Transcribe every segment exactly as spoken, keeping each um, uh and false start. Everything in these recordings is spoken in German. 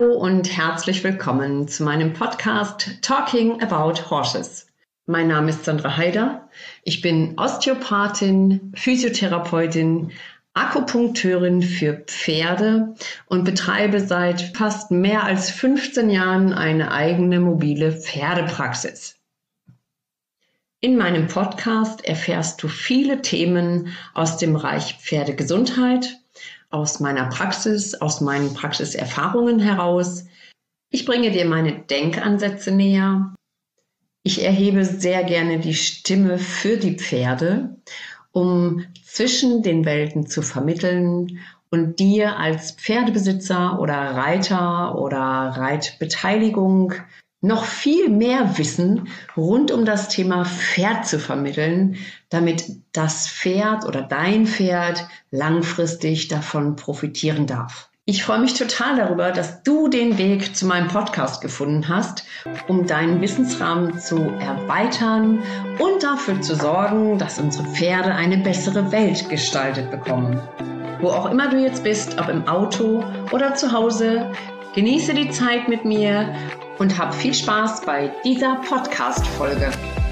Hallo und herzlich willkommen zu meinem Podcast Talking About Horses. Mein Name ist Sandra Heider. Ich bin Osteopathin, Physiotherapeutin, Akupunkteurin für Pferde und betreibe seit fast mehr als fünfzehn Jahren eine eigene mobile Pferdepraxis. In meinem Podcast erfährst du viele Themen aus dem Bereich Pferdegesundheit, aus meiner Praxis, aus meinen Praxiserfahrungen heraus. Ich bringe dir meine Denkansätze näher. Ich erhebe sehr gerne die Stimme für die Pferde, um zwischen den Welten zu vermitteln und dir als Pferdebesitzer oder Reiter oder Reitbeteiligung noch viel mehr Wissen rund um das Thema Pferd zu vermitteln, damit das Pferd oder dein Pferd langfristig davon profitieren darf. Ich freue mich total darüber, dass du den Weg zu meinem Podcast gefunden hast, um deinen Wissensrahmen zu erweitern und dafür zu sorgen, dass unsere Pferde eine bessere Welt gestaltet bekommen. Wo auch immer du jetzt bist, ob im Auto oder zu Hause, genieße die Zeit mit mir und hab viel Spaß bei dieser Podcast-Folge.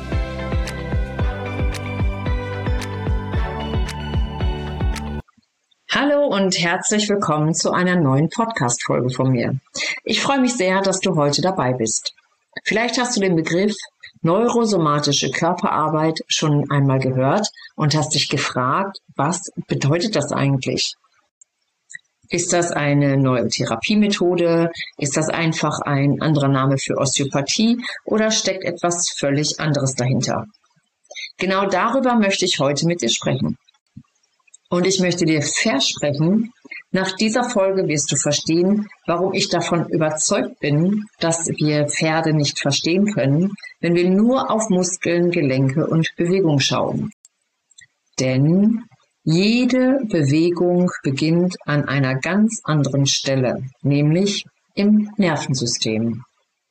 Hallo und herzlich willkommen zu einer neuen Podcast-Folge von mir. Ich freue mich sehr, dass du heute dabei bist. Vielleicht hast du den Begriff neurosomatische Körperarbeit schon einmal gehört und hast dich gefragt, was bedeutet das eigentlich? Ist das eine neue Therapiemethode? Ist das einfach ein anderer Name für Osteopathie oder steckt etwas völlig anderes dahinter? Genau darüber möchte ich heute mit dir sprechen. Und ich möchte dir versprechen, nach dieser Folge wirst du verstehen, warum ich davon überzeugt bin, dass wir Pferde nicht verstehen können, wenn wir nur auf Muskeln, Gelenke und Bewegung schauen. Denn jede Bewegung beginnt an einer ganz anderen Stelle, nämlich im Nervensystem.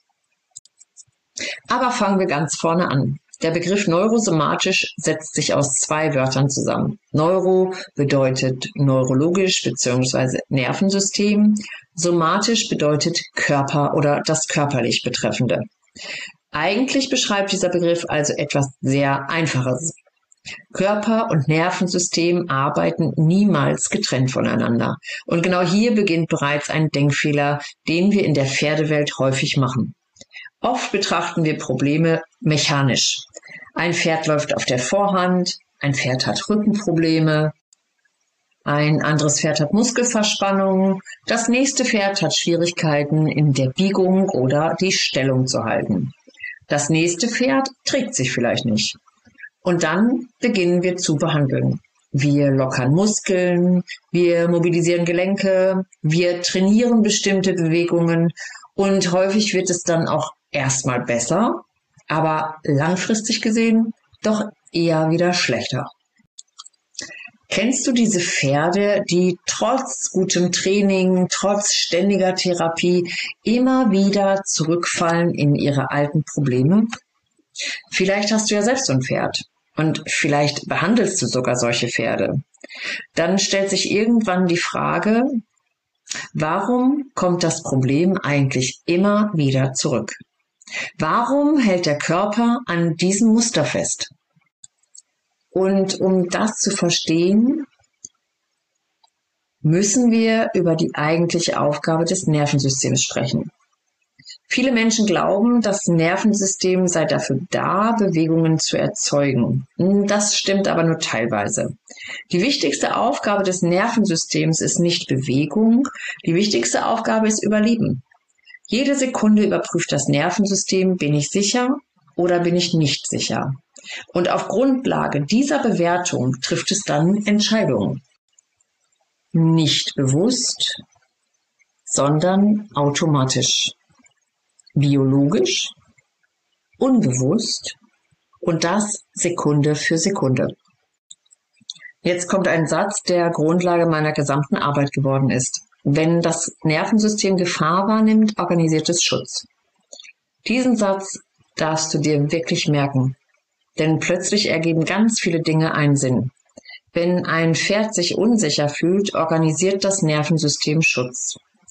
Aber fangen wir ganz vorne an. Der Begriff neurosomatisch setzt sich aus zwei Wörtern zusammen. Neuro bedeutet neurologisch bzw. Nervensystem. Somatisch bedeutet Körper oder das körperlich Betreffende. Eigentlich beschreibt dieser Begriff also etwas sehr Einfaches. Körper und Nervensystem arbeiten niemals getrennt voneinander. Und genau hier beginnt bereits ein Denkfehler, den wir in der Pferdewelt häufig machen. Oft betrachten wir Probleme mechanisch. Ein Pferd läuft auf der Vorhand, ein Pferd hat Rückenprobleme, ein anderes Pferd hat Muskelverspannungen, das nächste Pferd hat Schwierigkeiten in der Biegung oder die Stellung zu halten. Das nächste Pferd trägt sich vielleicht nicht. Und dann beginnen wir zu behandeln. Wir lockern Muskeln, wir mobilisieren Gelenke, wir trainieren bestimmte Bewegungen und häufig wird es dann auch erstmal besser, aber langfristig gesehen doch eher wieder schlechter. Kennst du diese Pferde, die trotz gutem Training, trotz ständiger Therapie immer wieder zurückfallen in ihre alten Probleme? Vielleicht hast du ja selbst so ein Pferd und vielleicht behandelst du sogar solche Pferde. Dann stellt sich irgendwann die Frage, warum kommt das Problem eigentlich immer wieder zurück? Warum hält der Körper an diesem Muster fest? Und um das zu verstehen, müssen wir über die eigentliche Aufgabe des Nervensystems sprechen. Viele Menschen glauben, das Nervensystem sei dafür da, Bewegungen zu erzeugen. Das stimmt aber nur teilweise. Die wichtigste Aufgabe des Nervensystems ist nicht Bewegung, die wichtigste Aufgabe ist Überleben. Jede Sekunde überprüft das Nervensystem, bin ich sicher oder bin ich nicht sicher? Und auf Grundlage dieser Bewertung trifft es dann Entscheidungen. Nicht bewusst, sondern automatisch. Biologisch, unbewusst und das Sekunde für Sekunde. Jetzt kommt ein Satz, der Grundlage meiner gesamten Arbeit geworden ist. Wenn das Nervensystem Gefahr wahrnimmt, organisiert es Schutz. Diesen Satz darfst du dir wirklich merken, denn plötzlich ergeben ganz viele Dinge einen Sinn. Wenn ein Pferd sich unsicher fühlt, organisiert das Nervensystem Schutz.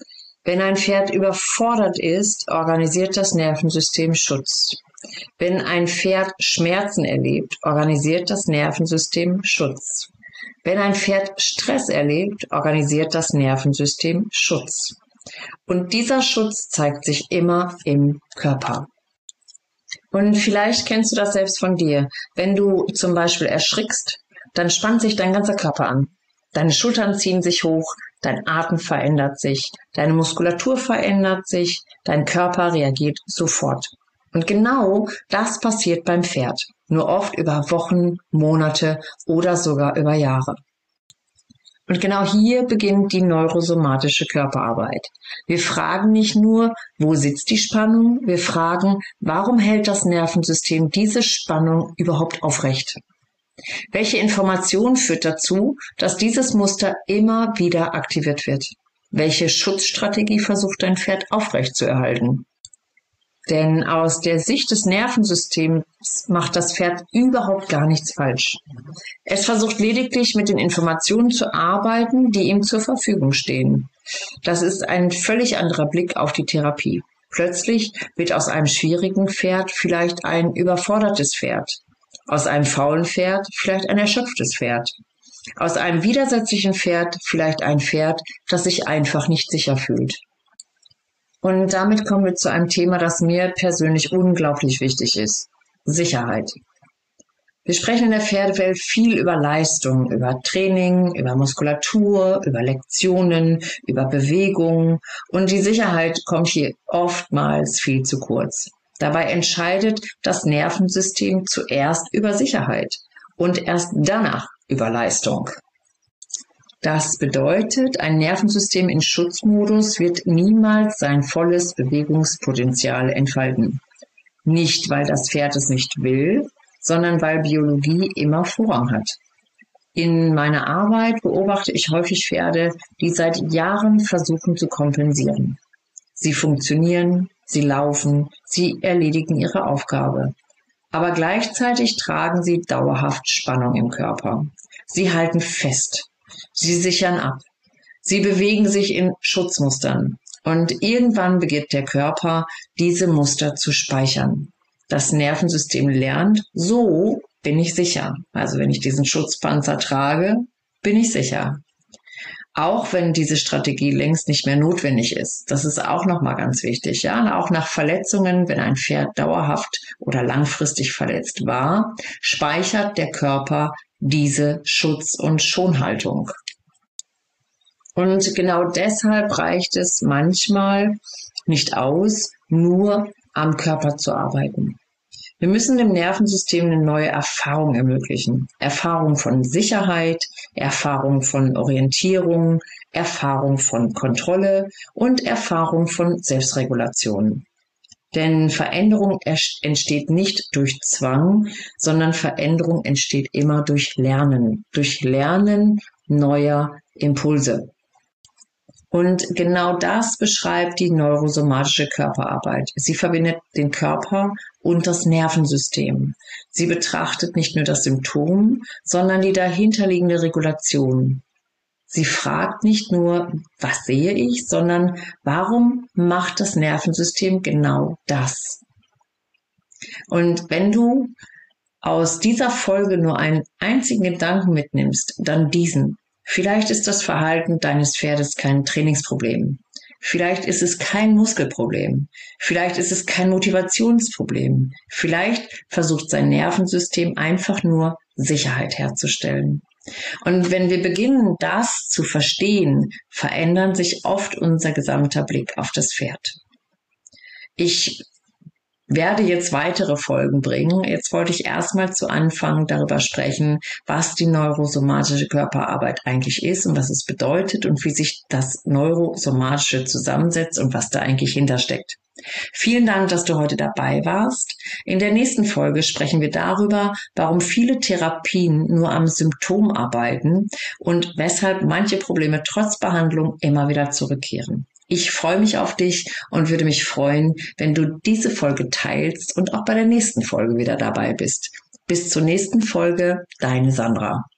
Wenn ein Pferd überfordert ist, organisiert das Nervensystem Schutz. Wenn ein Pferd Schmerzen erlebt, organisiert das Nervensystem Schutz. Wenn ein Pferd Stress erlebt, organisiert das Nervensystem Schutz. Und dieser Schutz zeigt sich immer im Körper. Und vielleicht kennst du das selbst von dir. Wenn du zum Beispiel erschrickst, dann spannt sich dein ganzer Körper an. Deine Schultern ziehen sich hoch, dein Atem verändert sich, deine Muskulatur verändert sich, dein Körper reagiert sofort. Und genau das passiert beim Pferd, nur oft über Wochen, Monate oder sogar über Jahre. Und genau hier beginnt die neurosomatische Körperarbeit. Wir fragen nicht nur, wo sitzt die Spannung, wir fragen, warum hält das Nervensystem diese Spannung überhaupt aufrecht? Welche Information führt dazu, dass dieses Muster immer wieder aktiviert wird? Welche Schutzstrategie versucht dein Pferd aufrechtzuerhalten? Denn aus der Sicht des Nervensystems macht das Pferd überhaupt gar nichts falsch. Es versucht lediglich mit den Informationen zu arbeiten, die ihm zur Verfügung stehen. Das ist ein völlig anderer Blick auf die Therapie. Plötzlich wird aus einem schwierigen Pferd vielleicht ein überfordertes Pferd. Aus einem faulen Pferd vielleicht ein erschöpftes Pferd. Aus einem widersetzlichen Pferd vielleicht ein Pferd, das sich einfach nicht sicher fühlt. Und damit kommen wir zu einem Thema, das mir persönlich unglaublich wichtig ist: Sicherheit. Wir sprechen in der Pferdewelt viel über Leistung, über Training, über Muskulatur, über Lektionen, über Bewegung, und die Sicherheit kommt hier oftmals viel zu kurz. Dabei entscheidet das Nervensystem zuerst über Sicherheit und erst danach über Leistung. Das bedeutet, ein Nervensystem in Schutzmodus wird niemals sein volles Bewegungspotenzial entfalten. Nicht, weil das Pferd es nicht will, sondern weil Biologie immer Vorrang hat. In meiner Arbeit beobachte ich häufig Pferde, die seit Jahren versuchen zu kompensieren. Sie funktionieren, sie laufen, sie erledigen ihre Aufgabe. Aber gleichzeitig tragen sie dauerhaft Spannung im Körper. Sie halten fest. Sie sichern ab. Sie bewegen sich in Schutzmustern. Und irgendwann beginnt der Körper, diese Muster zu speichern. Das Nervensystem lernt, so bin ich sicher. Also wenn ich diesen Schutzpanzer trage, bin ich sicher. Auch wenn diese Strategie längst nicht mehr notwendig ist. Das ist auch nochmal ganz wichtig. Ja, auch nach Verletzungen, wenn ein Pferd dauerhaft oder langfristig verletzt war, speichert der Körper diese Schutz- und Schonhaltung. Und genau deshalb reicht es manchmal nicht aus, nur am Körper zu arbeiten. Wir müssen dem Nervensystem eine neue Erfahrung ermöglichen. Erfahrung von Sicherheit, Erfahrung von Orientierung, Erfahrung von Kontrolle und Erfahrung von Selbstregulation. Denn Veränderung entsteht nicht durch Zwang, sondern Veränderung entsteht immer durch Lernen, durch Lernen neuer Impulse. Und genau das beschreibt die neurosomatische Körperarbeit. Sie verbindet den Körper und das Nervensystem. Sie betrachtet nicht nur das Symptom, sondern die dahinterliegende Regulation. Sie fragt nicht nur, was sehe ich, sondern warum macht das Nervensystem genau das? Und wenn du aus dieser Folge nur einen einzigen Gedanken mitnimmst, dann diesen. Vielleicht ist das Verhalten deines Pferdes kein Trainingsproblem. Vielleicht ist es kein Muskelproblem. Vielleicht ist es kein Motivationsproblem. Vielleicht versucht sein Nervensystem einfach nur Sicherheit herzustellen. Und wenn wir beginnen, das zu verstehen, verändern sich oft unser gesamter Blick auf das Pferd. Ich werde jetzt weitere Folgen bringen. Jetzt wollte ich erstmal zu Anfang darüber sprechen, was die neurosomatische Körperarbeit eigentlich ist und was es bedeutet und wie sich das Neurosomatische zusammensetzt und was da eigentlich hintersteckt. Vielen Dank, dass du heute dabei warst. In der nächsten Folge sprechen wir darüber, warum viele Therapien nur am Symptom arbeiten und weshalb manche Probleme trotz Behandlung immer wieder zurückkehren. Ich freue mich auf dich und würde mich freuen, wenn du diese Folge teilst und auch bei der nächsten Folge wieder dabei bist. Bis zur nächsten Folge, deine Sandra.